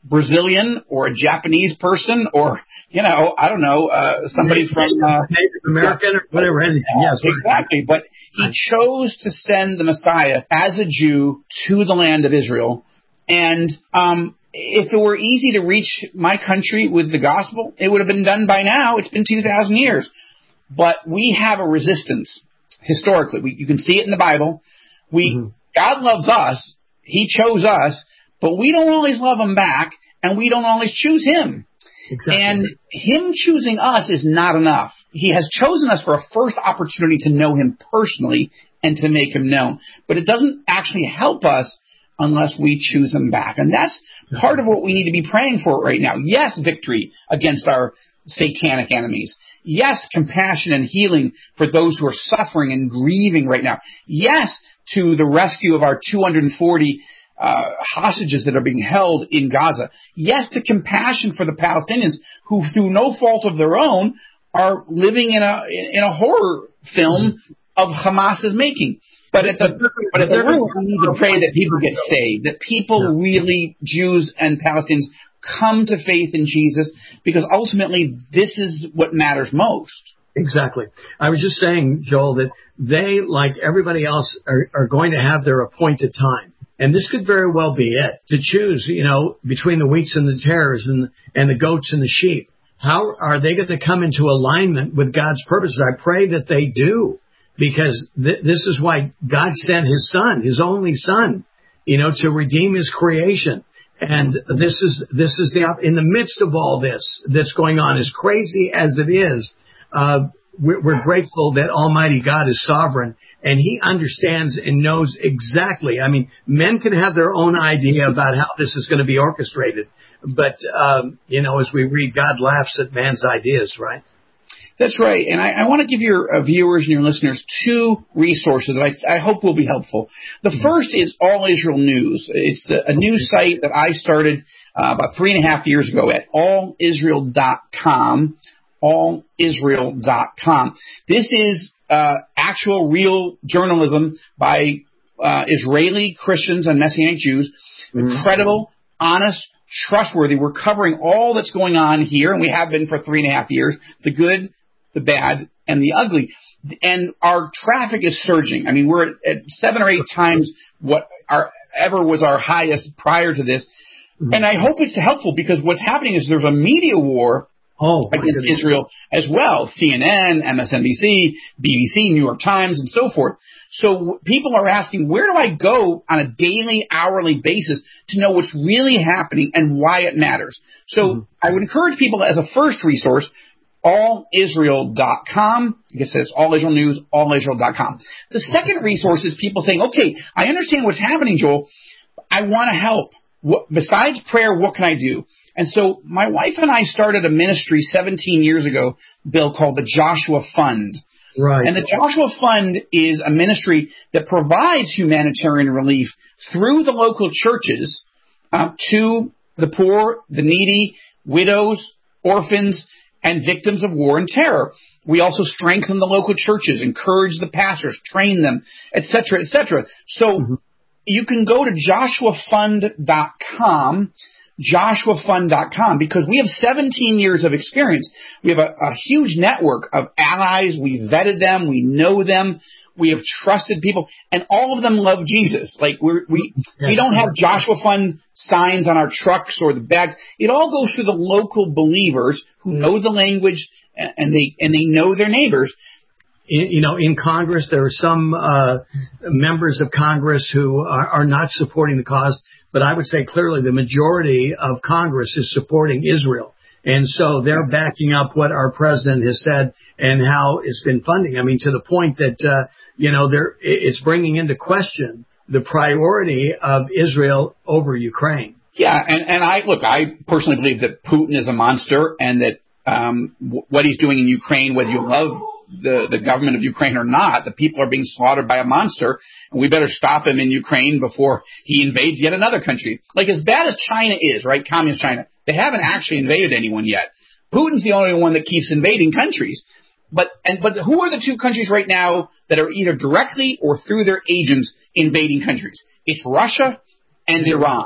Brazilian or a Japanese person or, you know, I don't know, uh, somebody Native, from uh, Native American yeah, or whatever. Anything. Yes, exactly. But he chose to send the Messiah as a Jew to the land of Israel. And um, if it were easy to reach my country with the gospel, it would have been done by now. It's been two thousand years. But we have a resistance historically. We, you can see it in the Bible. We mm-hmm. God loves us. He chose us. But we don't always love him back, and we don't always choose him. Exactly. And him choosing us is not enough. He has chosen us for a first opportunity to know him personally and to make him known. But it doesn't actually help us unless we choose him back. And that's part of what we need to be praying for right now. Yes, victory against our satanic enemies. Yes, compassion and healing for those who are suffering and grieving right now. Yes, to the rescue of our two hundred forty Uh, hostages that are being held in Gaza. Yes, to compassion for the Palestinians who, through no fault of their own, are living in a in a horror film of Hamas's making. But at the but at the root, we need to pray that people get saved, that people really, Jews and Palestinians, come to faith in Jesus, because ultimately this is what matters most. Exactly. I was just saying, Joel, that they, like everybody else, are, are going to have their appointed time. And this could very well be it, to choose, you know, between the wheats and the tares and, and the goats and the sheep. How are they going to come into alignment with God's purposes? I pray that they do, because th- this is why God sent his son, his only son, you know, to redeem his creation. And this is this is the in the midst of all this that's going on, as crazy as it is, uh, we're, we're grateful that Almighty God is sovereign. And he understands and knows exactly. I mean, men can have their own idea about how this is going to be orchestrated. But, um, you know, as we read, God laughs at man's ideas, right? That's right. And I, I want to give your uh, viewers and your listeners two resources that I, I hope will be helpful. The mm-hmm. first is All Israel News. It's the, a news site that I started uh, about three and a half years ago at all israel dot com. all israel dot com. This is Uh, actual, real journalism by uh, Israeli Christians and Messianic Jews. Mm-hmm. Credible, honest, trustworthy. We're covering all that's going on here, and we have been for three and a half years, the good, the bad, and the ugly. And our traffic is surging. I mean, we're at, at seven or eight times what our ever was our highest prior to this. Mm-hmm. And I hope it's helpful, because what's happening is there's a media war Oh, against Israel as well. C N N, M S N B C, B B C, New York Times, and so forth. So people are asking, where do I go on a daily, hourly basis to know what's really happening and why it matters? So mm-hmm. I would encourage people, as a first resource, all israel dot com. It says All Israel News, all israel dot com. The second resource is people saying, okay, I understand what's happening, Joel. I want to help. What, besides prayer, what can I do? And so my wife and I started a ministry seventeen years ago, Bill, called the Joshua Fund. Right. And the Joshua Fund is a ministry that provides humanitarian relief through the local churches uh, to the poor, the needy, widows, orphans, and victims of war and terror. We also strengthen the local churches, encourage the pastors, train them, et cetera, et cetera. So mm-hmm. you can go to joshua fund dot com. joshua fund dot com, because we have seventeen years of experience. We have a, a huge network of allies. We vetted them. We know them. We have trusted people, and all of them love Jesus. Like we're, we we don't have Joshua Fund signs on our trucks or the bags. It all goes through the local believers who know the language, and they and they know their neighbors. In, you know, in Congress, there are some uh, members of Congress who are, are not supporting the cause. But I would say clearly the majority of Congress is supporting Israel. And so they're backing up what our president has said and how it's been funding. I mean, to the point that, uh, you know, there it's bringing into question the priority of Israel over Ukraine. Yeah, and, and I look, I personally believe that Putin is a monster, and that um, w- what he's doing in Ukraine, whether you love the, the government of Ukraine or not, the people are being slaughtered by a monster, and we better stop him in Ukraine before he invades yet another country. Like, as bad as China is, right, communist China, they haven't actually invaded anyone yet. Putin's the only one that keeps invading countries. But and but who are the two countries right now that are either directly or through their agents invading countries? It's Russia and Iran.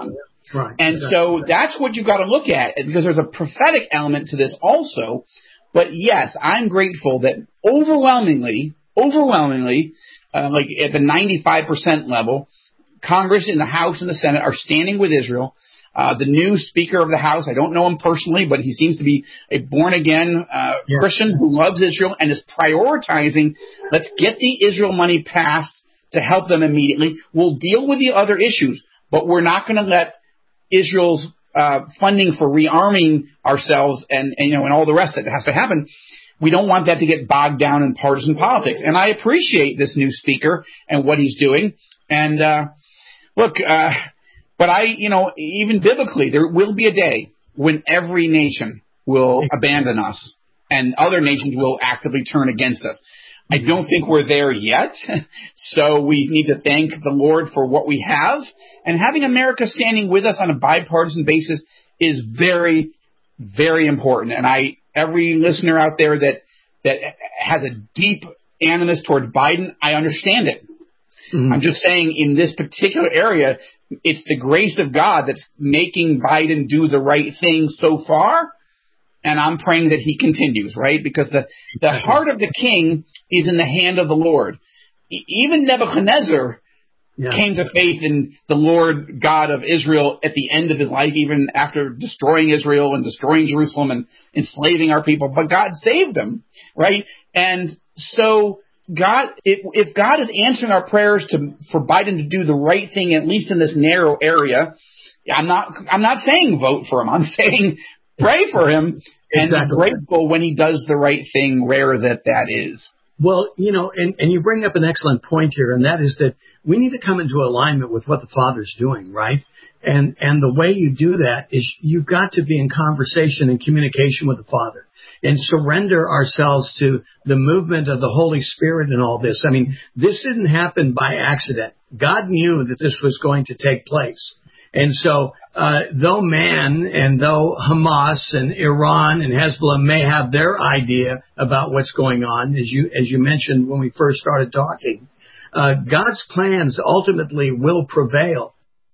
Right. And so that's what you've got to look at, because there's a prophetic element to this also. But yes, I'm grateful that overwhelmingly, overwhelmingly, uh, like at the ninety-five percent level, Congress in the House and the Senate are standing with Israel. Uh, the new Speaker of the House, I don't know him personally, but he seems to be a born-again uh, yeah. Christian who loves Israel and is prioritizing, let's get the Israel money passed to help them immediately. We'll deal with the other issues, but we're not going to let Israel's uh, funding for rearming ourselves and, and, you know, and all the rest that has to happen. We don't want that to get bogged down in partisan politics. And I appreciate this new Speaker and what he's doing. And uh, look, uh, but I, you know, even biblically, there will be a day when every nation will abandon us and other nations will actively turn against us. I don't think we're there yet, so we need to thank the Lord for what we have. And having America standing with us on a bipartisan basis is very, very important. And I, every listener out there that, that has a deep animus towards Biden, I understand it. Mm-hmm. I'm just saying in this particular area, it's the grace of God that's making Biden do the right thing so far. And I'm praying that he continues, right? Because the, the heart of the king is in the hand of the Lord. E- even Nebuchadnezzar yeah. came to faith in the Lord God of Israel at the end of his life, even after destroying Israel and destroying Jerusalem and enslaving our people. But God saved him, right? And so God, if, if God is answering our prayers to for Biden to do the right thing, at least in this narrow area, I'm not I'm not saying vote for him. I'm saying pray for him and exactly. be grateful when he does the right thing, rare that that is. Well, you know, and, and you bring up an excellent point here, and that is that we need to come into alignment with what the Father's doing, right? And and the way you do that is you've got to be in conversation and communication with the Father and surrender ourselves to the movement of the Holy Spirit and all this. I mean, this didn't happen by accident. God knew that this was going to take place. And so, uh, though man and though Hamas and Iran and Hezbollah may have their idea about what's going on, as you, as you mentioned when we first started talking, uh, God's plans ultimately will prevail.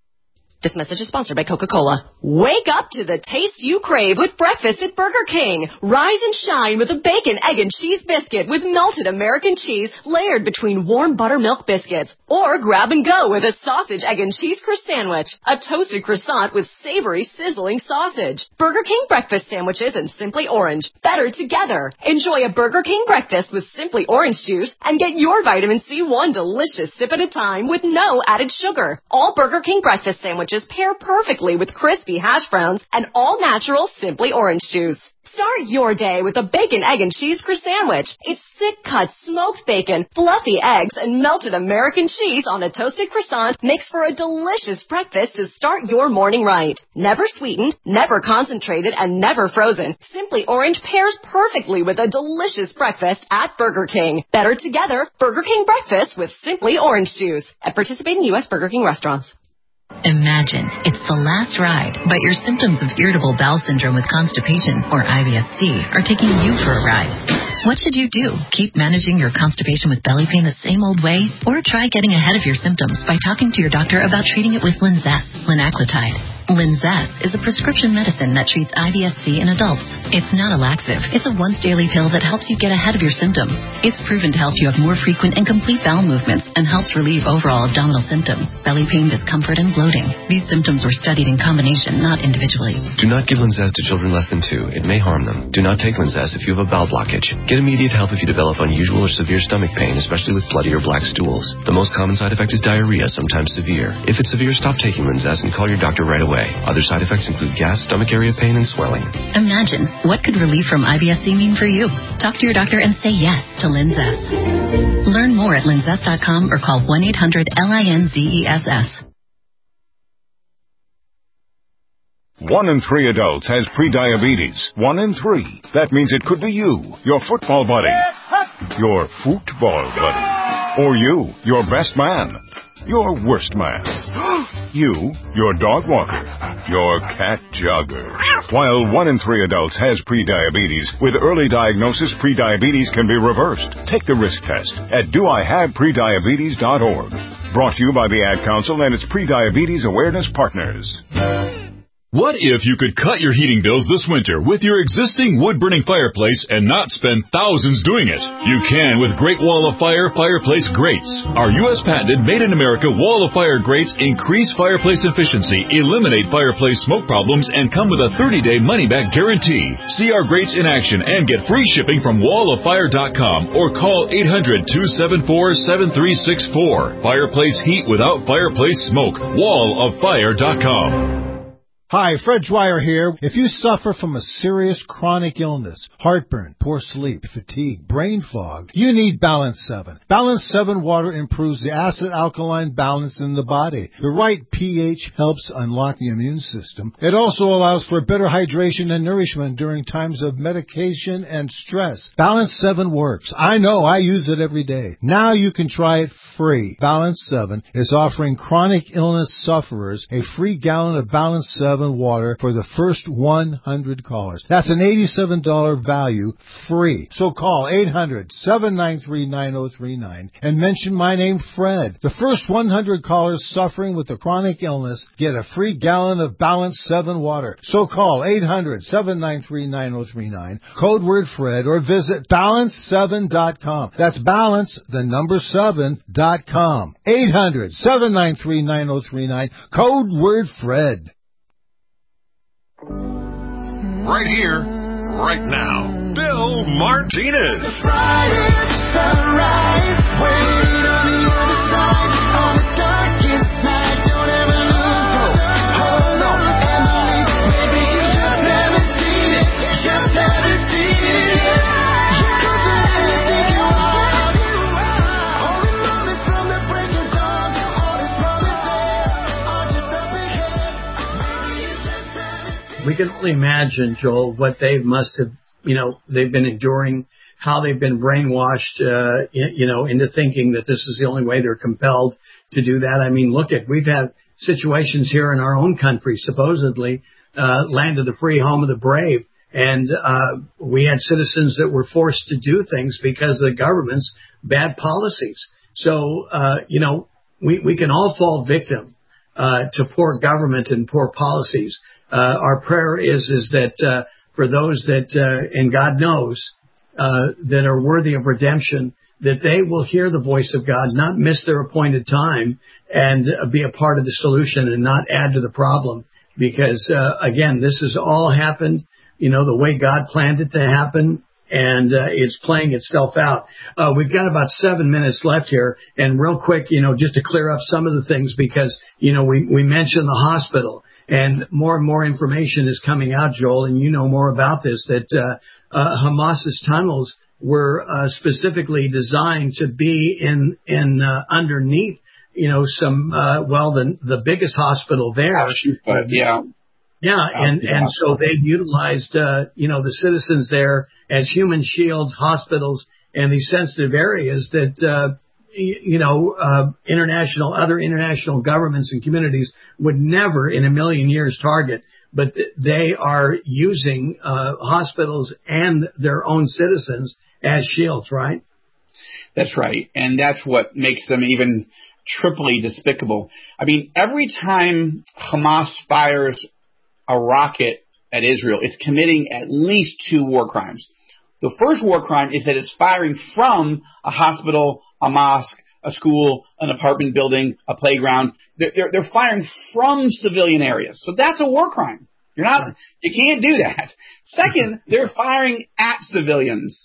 This message is sponsored by Coca-Cola. Wake up to the taste you crave with breakfast at Burger King. Rise and shine with a bacon, egg, and cheese biscuit with melted American cheese layered between warm buttermilk biscuits. Or grab and go with a sausage, egg, and cheese crisp sandwich. A toasted croissant with savory, sizzling sausage. Burger King breakfast sandwiches and Simply Orange. Better together. Enjoy a Burger King breakfast with Simply Orange juice and get your vitamin C one delicious sip at a time with no added sugar. All Burger King breakfast sandwiches pair perfectly with crispy hash browns and all-natural Simply Orange juice. Start your day with a bacon, egg, and cheese crisp sandwich. It's thick-cut smoked bacon, fluffy eggs, and melted American cheese on a toasted croissant makes for a delicious breakfast to start your morning right. Never sweetened, never concentrated, and never frozen. Simply Orange pairs perfectly with a delicious breakfast at Burger King. Better together, Burger King breakfast with Simply Orange juice at participating U S Burger King restaurants. Imagine it's the last ride, but your symptoms of irritable bowel syndrome with constipation, or I B S C, are taking you for a ride. What should you do? Keep managing your constipation with belly pain the same old way? Or try getting ahead of your symptoms by talking to your doctor about treating it with Linzess, linaclotide. Linzess is a prescription medicine that treats I B S C in adults. It's not a laxative. It's a once-daily pill that helps you get ahead of your symptoms. It's proven to help you have more frequent and complete bowel movements and helps relieve overall abdominal symptoms, belly pain, discomfort, and bloating. These symptoms were studied in combination, not individually. Do not give Linzess to children less than two. It may harm them. Do not take Linzess if you have a bowel blockage. Get immediate help if you develop unusual or severe stomach pain, especially with bloody or black stools. The most common side effect is diarrhea, sometimes severe. If it's severe, stop taking Linzess and call your doctor right away. Other side effects include gas, stomach area pain, and swelling. Imagine, what could relief from I B S C mean for you? Talk to your doctor and say yes to Linzess. Learn more at linzess dot com or call one eight hundred L I N Z E S S. One in three adults has prediabetes. One in three. That means it could be you, your football buddy, your football buddy, or you, your best man, your worst man, you, your dog walker, your cat jogger. While one in three adults has prediabetes, with early diagnosis, prediabetes can be reversed. Take the risk test at do I have prediabetes dot org. Brought to you by the Ad Council and its Prediabetes Awareness Partners. What if you could cut your heating bills this winter with your existing wood-burning fireplace and not spend thousands doing it? You can with Great Wall of Fire fireplace grates. Our U S patented made-in-America Wall of Fire grates increase fireplace efficiency, eliminate fireplace smoke problems, and come with a thirty-day money-back guarantee. See our grates in action and get free shipping from wall of fire dot com or call eight hundred, two seven four, seven three six four. Fireplace heat without fireplace smoke. wall of fire dot com. Hi, Fred Dwyer here. If you suffer from a serious chronic illness, heartburn, poor sleep, fatigue, brain fog, you need Balance seven. Balance seven water improves the acid-alkaline balance in the body. The right pH helps unlock the immune system. It also allows for better hydration and nourishment during times of medication and stress. Balance seven works. I know, I use it every day. Now you can try it free. Balance seven is offering chronic illness sufferers a free gallon of Balance seven water for the first one hundred callers. That's an eighty-seven dollars value free. So call eight hundred, seven nine three, nine oh three nine and mention my name, Fred. The first one hundred callers suffering with a chronic illness get a free gallon of Balance seven water. So call eight hundred, seven nine three, nine oh three nine, code word Fred, or visit balance seven dot com. That's balance, the number seven dot com. eight hundred, seven nine three, nine oh three nine, code word Fred. Right here, right now, Bill Martinez. We can only imagine, Joel, what they must have, you know, they've been enduring, how they've been brainwashed, uh, you know, into thinking that this is the only way they're compelled to do that. I mean, look at, we've had situations here in our own country, supposedly, uh, land of the free, home of the brave. And, uh, we had citizens that were forced to do things because of the government's bad policies. So, uh, you know, we, we can all fall victim, uh, to poor government and poor policies. Uh, our prayer is, is that, uh, for those that, uh, and God knows, uh, that are worthy of redemption, that they will hear the voice of God, not miss their appointed time, and uh, be a part of the solution and not add to the problem. Because, uh, again, this has all happened, you know, the way God planned it to happen, and, uh, it's playing itself out. Uh, we've got about seven minutes left here, and real quick, you know, just to clear up some of the things, because, you know, we, we mentioned the hospital. And more and more information is coming out, Joel, and you know more about this, that uh, uh, Hamas's tunnels were uh, specifically designed to be in in uh, underneath, you know, some, uh, well, the the biggest hospital there. But, yeah. Yeah, and, and so they've utilized, uh, you know, the citizens there as human shields, hospitals, and these sensitive areas that, uh, you know, uh, international, other international governments and communities would never in a million years target, but th- they are using, uh, hospitals and their own citizens as shields, right? That's right. And that's what makes them even triply despicable. I mean, every time Hamas fires a rocket at Israel, it's committing at least two war crimes. The first war crime is that it's firing from a hospital, a mosque, a school, an apartment building, a playground. They're, they're, they're firing from civilian areas. So that's a war crime. You're not, you can't do that. Second, they're firing at civilians.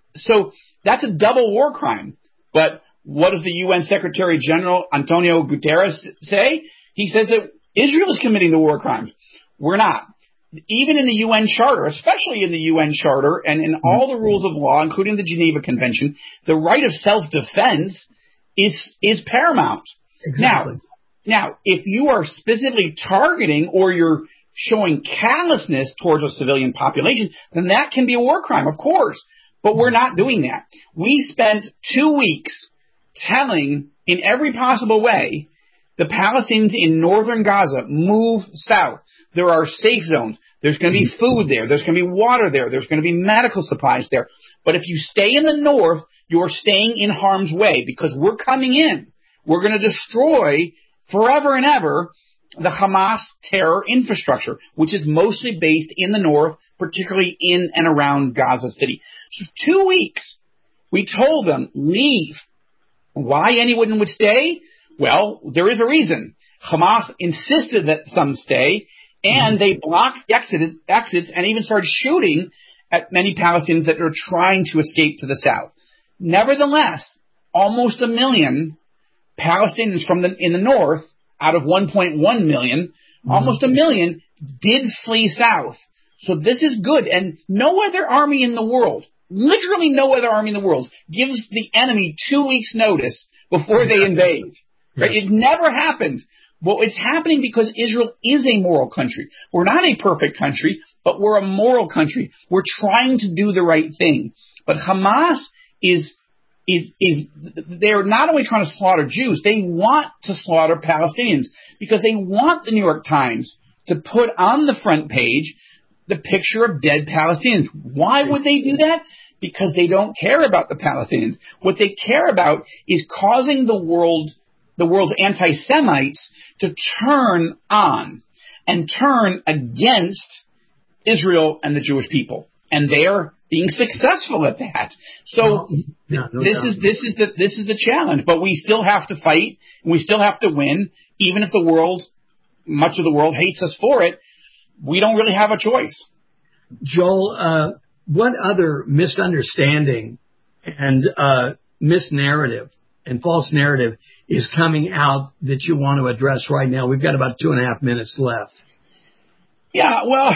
So that's a double war crime. But what does the U N Secretary General Antonio Guterres say? He says that Israel is committing the war crimes. We're not. Even in the U N Charter, especially in the U N Charter and in all the rules of law, including the Geneva Convention, the right of self-defense is is paramount. Exactly. Now, now, if you are specifically targeting or you're showing callousness towards a civilian population, then that can be a war crime, of course. But we're not doing that. We spent two weeks telling, in every possible way, the Palestinians in northern Gaza, move south. There are safe zones. There's going to be food there. There's going to be water there. There's going to be medical supplies there. But if you stay in the north, you're staying in harm's way because we're coming in. We're going to destroy forever and ever the Hamas terror infrastructure, which is mostly based in the north, particularly in and around Gaza City. So two weeks, we told them, leave. Why anyone would stay? Well, there is a reason. Hamas insisted that some stay, and they blocked exit, exits and even started shooting at many Palestinians that are trying to escape to the south. Nevertheless, almost a million Palestinians from the in the north, out of one point one million, mm-hmm. almost a million did flee south. So this is good. And no other army in the world, literally no other army in the world, gives the enemy two weeks' notice before they invade. Right? It never happened. Well, it's happening because Israel is a moral country. We're not a perfect country, but we're a moral country. We're trying to do the right thing. But Hamas is is is they're not only trying to slaughter Jews, they want to slaughter Palestinians because they want the New York Times to put on the front page the picture of dead Palestinians. Why would they do that? Because they don't care about the Palestinians. What they care about is causing the world the world's anti-Semites to turn on and turn against Israel and the Jewish people. And they're being successful at that. So no, no this doubt. is this is the this is the challenge. But we still have to fight, and we still have to win, even if the world, much of the world, hates us for it. We don't really have a choice. Joel, uh, what other misunderstanding and uh, misnarrative and false narrative is coming out that you want to address right now? We've got about two and a half minutes left. Yeah, well,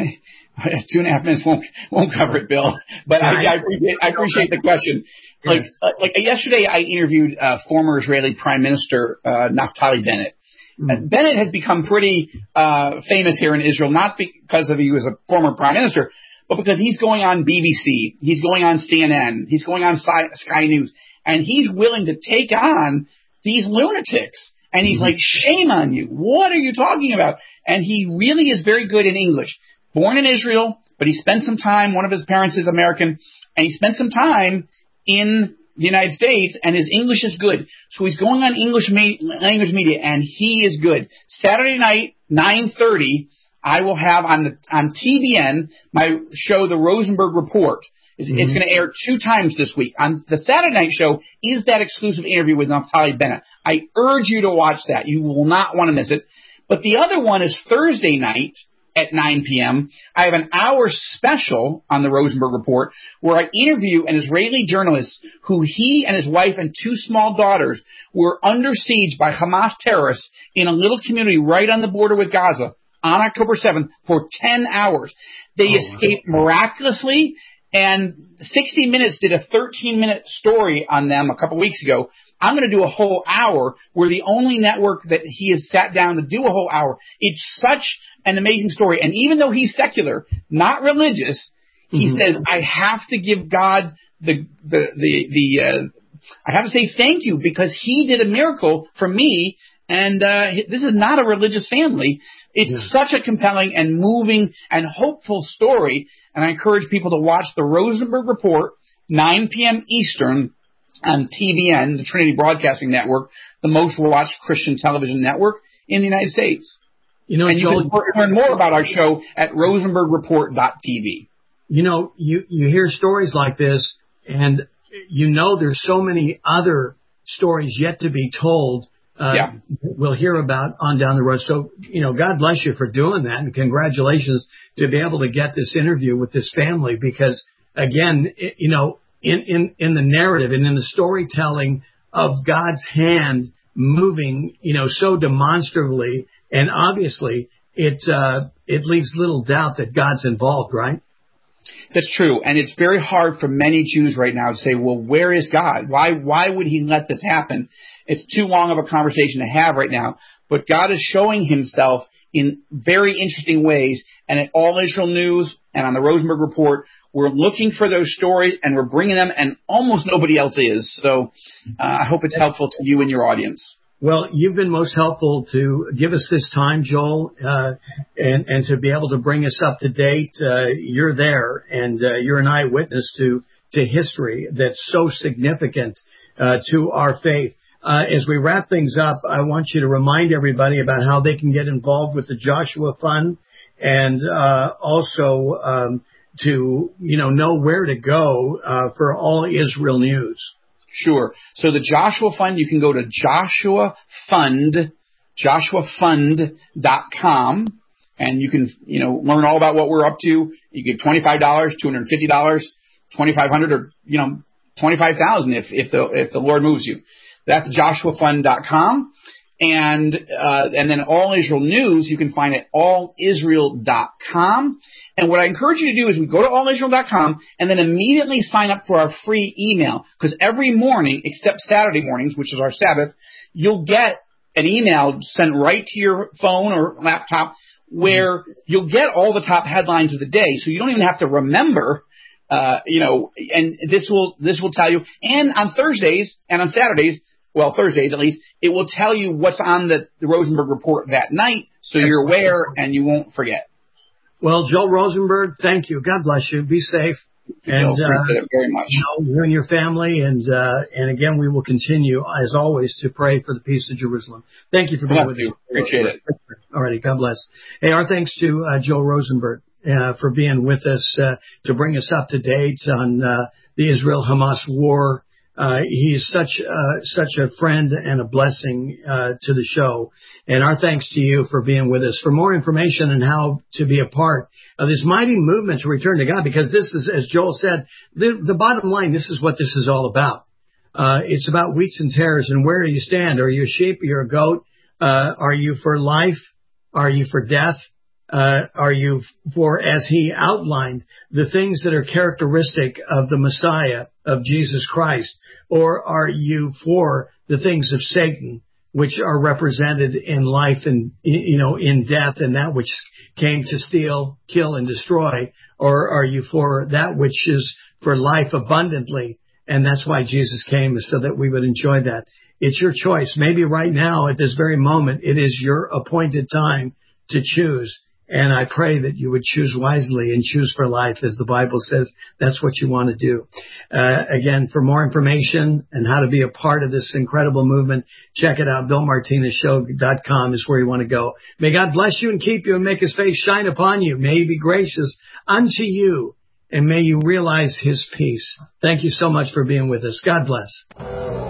two and a half minutes won't won't cover it, Bill. But I, I, appreciate, I appreciate the question. Like yes. uh, like yesterday, I interviewed uh, former Israeli Prime Minister uh, Naftali Bennett. Mm. Uh, Bennett has become pretty uh, famous here in Israel, not because of he was a former prime minister, but because he's going on B B C, he's going on C N N, he's going on Sky News, and he's willing to take on these lunatics. And he's like, shame on you. What are you talking about? And he really is very good in English. Born in Israel, but he spent some time, one of his parents is American, and he spent some time in the United States, and his English is good. So he's going on English ma- language media, and he is good. Saturday night, nine thirty, I will have on the on T B N my show, The Rosenberg Report. It's, mm-hmm. it's going to air two times this week. On the Saturday night show is that exclusive interview with Naftali Bennett. I urge you to watch that. You will not want to miss it. But the other one is Thursday night at nine p.m. I have an hour special on the Rosenberg Report where I interview an Israeli journalist who he and his wife and two small daughters were under siege by Hamas terrorists in a little community right on the border with Gaza on October seventh for ten hours. They oh, escaped wow. miraculously. And sixty minutes did a thirteen-minute story on them a couple weeks ago. I'm going to do a whole hour. We're the only network that he has sat down to do a whole hour. It's such an amazing story. And even though he's secular, not religious, he mm-hmm. says, I have to give God the, the, the, the uh, I have to say thank you because he did a miracle for me. And uh, this is not a religious family. It's yeah. such a compelling and moving and hopeful story. And I encourage people to watch the Rosenberg Report, nine p.m. Eastern on T B N, the Trinity Broadcasting Network, the most watched Christian television network in the United States. You know, and Joel, you can learn more about our show at rosenberg report dot t v. You know, you, you hear stories like this, and you know there's so many other stories yet to be told. Uh, yeah. We'll hear about on down the road. So, you know, God bless you for doing that, and congratulations to be able to get this interview with this family because, again, it, you know, in, in, in the narrative and in the storytelling of God's hand moving, you know, so demonstrably and obviously, it uh, it leaves little doubt that God's involved, right? That's true, and it's very hard for many Jews right now to say, well, where is God? Why why would he let this happen? It's too long of a conversation to have right now, but God is showing himself in very interesting ways, and at All Israel News and on the Rosenberg Report, we're looking for those stories, and we're bringing them, and almost nobody else is. So uh, I hope it's helpful to you and your audience. Well, you've been most helpful to give us this time, Joel, uh, and, and to be able to bring us up to date. Uh, you're there, and uh, you're an eyewitness to, to history that's so significant uh, to our faith. uh, as we wrap things up, I want you to remind everybody about how they can get involved with the Joshua Fund and uh, also um, to, you know, know where to go uh, for all Israel news. Sure. So the Joshua Fund, you can go to Joshua Fund, joshua fund dot com, and you can, you know, learn all about what we're up to. You get twenty-five dollars, two hundred fifty dollars, twenty-five hundred dollars, or, you know, twenty-five thousand dollars if, if the, if the Lord moves you. That's joshua fund dot com. And, uh, and then All Israel News, you can find at all israel dot com. And what I encourage you to do is we go to all israel dot com and then immediately sign up for our free email. Because every morning, except Saturday mornings, which is our Sabbath, you'll get an email sent right to your phone or laptop where you'll get all the top headlines of the day. So you don't even have to remember, uh, you know, and this will, this will tell you. And on Thursdays and on Saturdays, well, Thursdays at least, it will tell you what's on the, the Rosenberg Report that night, so you're aware and you won't forget. Well, Joel Rosenberg, thank you. God bless you. Be safe. And uh, it very much. You know, you and your family, and uh, and again, we will continue as always to pray for the peace of Jerusalem. Thank you for being with us. Appreciate it. All righty, God bless. Hey, our thanks to uh, Joel Rosenberg uh, for being with us uh, to bring us up to date on uh, the Israel-Hamas war. Uh, he's such uh, such a friend and a blessing uh, to the show. And our thanks to you for being with us. For more information on how to be a part of this mighty movement to return to God, because this is, as Joel said, the, the bottom line, this is what this is all about. Uh, it's about wheats and tares, and where do you stand? Are you a sheep? Are you a goat? Uh, are you for life? Are you for death? Uh, are you for, as he outlined, the things that are characteristic of the Messiah, of Jesus Christ? Or are you for the things of Satan, which are represented in life and, you know, in death, and that which came to steal, kill, and destroy? Or are you for that which is for life abundantly? And that's why Jesus came, is so that we would enjoy that. It's your choice. Maybe right now, at this very moment, it is your appointed time to choose. And I pray that you would choose wisely and choose for life, as the Bible says. That's what you want to do. Uh, again, for more information and how to be a part of this incredible movement, check it out. bill martinez show dot com is where you want to go. May God bless you and keep you and make his face shine upon you. May he be gracious unto you, and may you realize his peace. Thank you so much for being with us. God bless.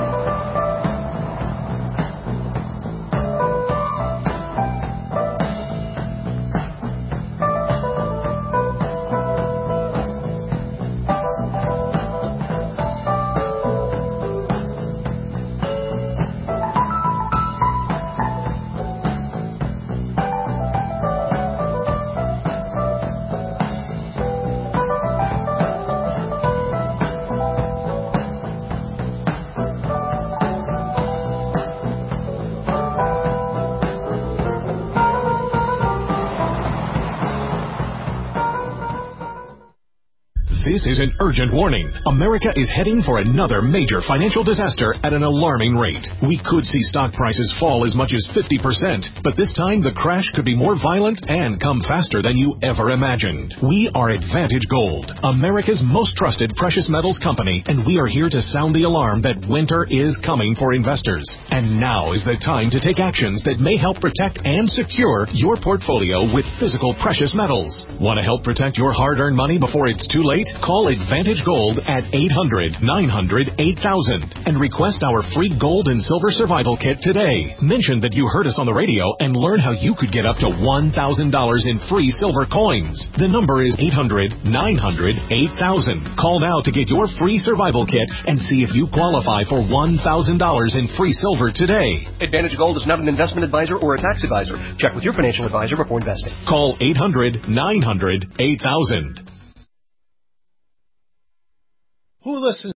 This is an urgent warning. America is heading for another major financial disaster at an alarming rate. We could see stock prices fall as much as fifty percent, but this time the crash could be more violent and come faster than you ever imagined. We are Advantage Gold, America's most trusted precious metals company, and we are here to sound the alarm that winter is coming for investors. And now is the time to take actions that may help protect and secure your portfolio with physical precious metals. Want to help protect your hard-earned money before it's too late? Call Advantage Gold at eight hundred, nine hundred, eight thousand and request our free gold and silver survival kit today. Mention that you heard us on the radio and learn how you could get up to one thousand dollars in free silver coins. The number is eight hundred, nine hundred, eight thousand. Call now to get your free survival kit and see if you qualify for one thousand dollars in free silver today. Advantage Gold is not an investment advisor or a tax advisor. Check with your financial advisor before investing. Call eight hundred, nine hundred, eight thousand. Who listens